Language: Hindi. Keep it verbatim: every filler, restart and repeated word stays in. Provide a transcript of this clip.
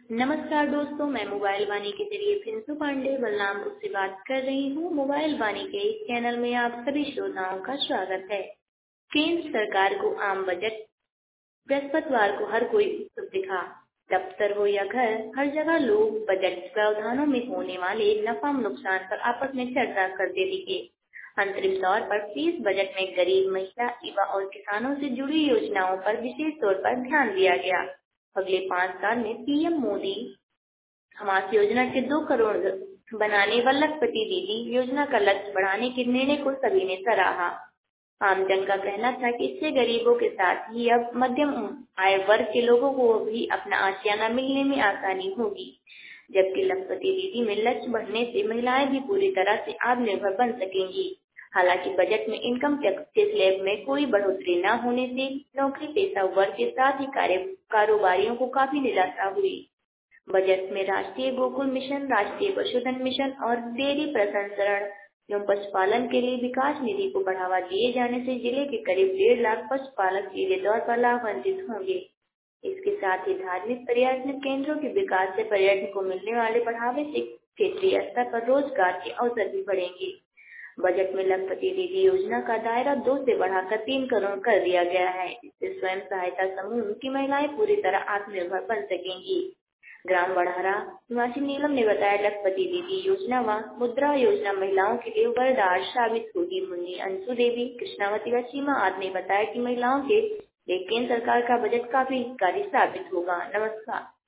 नमस्कार दोस्तों, मैं मोबाइल वाणी के जरिए फिंसु पांडे बलरामपुर से बात कर रही हूँ। मोबाइल वाणी के इस चैनल में आप सभी श्रोताओं का स्वागत है। केंद्र सरकार को आम बजट बृहस्पतिवार को हर कोई उत्सुक दिखा। दफ्तर हो या घर, हर जगह लोग बजट प्रावधानों में होने वाले नफा नुकसान पर आपस में चर्चा करते दिखे। अंतरिम तौर पर इस बजट में गरीब, महिला, युवा और किसानों से जुड़ी योजनाओं पर विशेष तौर पर ध्यान दिया गया। अगले पाँच साल में पीएम मोदी आवास योजना के दो करोड़ बनाने व लखपति दीदी योजना का लक्ष्य बढ़ाने के निर्णय को सभी ने सराहा। आम जन का कहना था कि इससे गरीबों के साथ ही अब मध्यम आय वर्ग के लोगों को भी अपना आशियाना मिलने में आसानी होगी, जबकि लखपति दीदी में लक्ष्य बढ़ने से महिलाएं भी पूरी तरह से आत्मनिर्भर बन सकेंगी। हालांकि बजट में इनकम टैक्स के स्लैब में कोई बढ़ोतरी न होने से नौकरी पेशा वर्ग के साथ ही कारोबारियों को काफी निराशा हुई। बजट में राष्ट्रीय गोकुल मिशन, राष्ट्रीय पशुधन मिशन और डेयरी प्रसंस्करण एवं पशुपालन के लिए विकास निधि को बढ़ावा दिए जाने से जिले के करीब डेढ़ लाख पशुपालक सीधे तौर पर लाभान्वित होंगे। इसके साथ ही धार्मिक पर्यटन केंद्रों के विकास से पर्यटन को मिलने वाले बढ़ावे से क्षेत्रीय स्तर पर रोजगार के अवसर भी बढ़ेंगे। बजट में लखपति दीदी योजना का दायरा दो से बढ़ाकर तीन करोड़ कर दिया गया है। इससे स्वयं सहायता समूह की महिलाएं पूरी तरह आत्मनिर्भर बन सकेंगी। ग्राम बढ़ारा निवासी नीलम ने बताया, लखपति दीदी योजना व मुद्रा योजना महिलाओं के लिए वरदान साबित होगी। मुन्नी, अंशु देवी, कृष्णावती व सीमा आदि ने बताया कि महिलाओं के लिए केंद्र सरकार का बजट काफी हितकारी साबित होगा। नमस्कार।